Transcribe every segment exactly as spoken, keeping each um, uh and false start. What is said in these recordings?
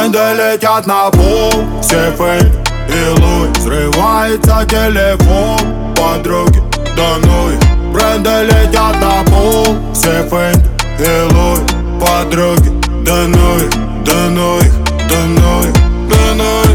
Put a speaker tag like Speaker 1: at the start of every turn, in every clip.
Speaker 1: Бренды летят на пол, все фейк и луй. Взрывается телефон, подруги, да ну их. Бренды летят на пол, все фейк и луй. Подруги, да ну их, да ну их, да ну их, да ну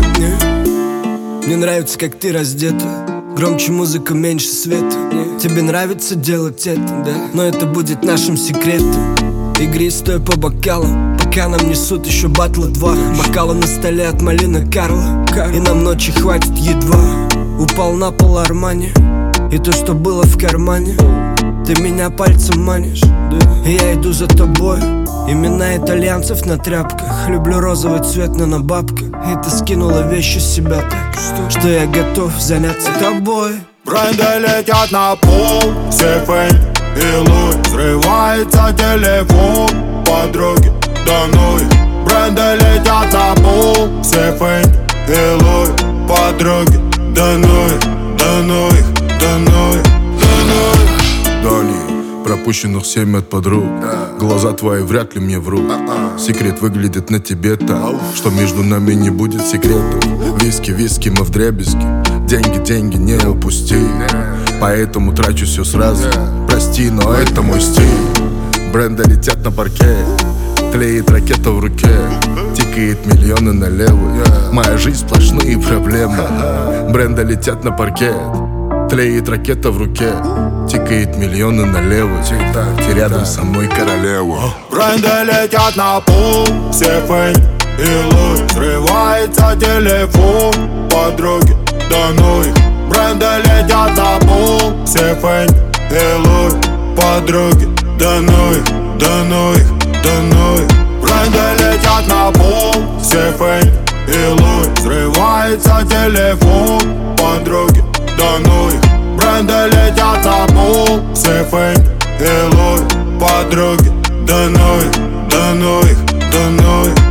Speaker 1: их.
Speaker 2: Мне нравится, как ты раздета. Громче музыка, меньше света. Тебе нравится делать это, да? Но это будет нашим секретом. Игристое по бокалам, пока нам несут еще батла два. Бокалы на столе от Малина Карла, и нам ночи хватит едва. Упал на пол Армани, и то, что было в кармане. Ты меня пальцем манишь, да? И я иду за тобой. Имена итальянцев на тряпках. Люблю розовый цвет, но на бабках. И ты скинула вещи с себя так, что, что я готов заняться тобой.
Speaker 1: Бренды летят на пол, все фейк и луй. Взрывается телефон, подруги, да ну их. Бренды летят на пол, все фейк и луй. Подруги, да ну их, да ну их, да ну их, да ну их.
Speaker 3: Дали, пропущенных семь от подруг. Глаза твои вряд ли мне врут. Секрет выглядит на тебе так, что между нами не будет секретов. Виски, виски, мы вдребезги. Деньги, деньги не упусти. Поэтому трачу все сразу. Прости, но это мой стиль. Бренды летят на паркет. Тлеет ракета в руке. Тикает миллионы налево. Моя жизнь сплошные проблемы. Бренды летят на паркет. Тлеет ракета в руке. Тикает миллионы налево. Ты рядом со мной, королева.
Speaker 1: Бренды летят на пол, все фейк и луй. Взрывается телефон, подруги, да ну их. Бренды летят на пол, все фейк и луй. Подруги, да ну их, да ну их, да ну их. Бренды летят на пол, все фейк и луй. Взрывается телефон, подруги, да ну их. Бренды летят на пол, все фейк и луй. Подруги, да ну их, да ну их, да ну их.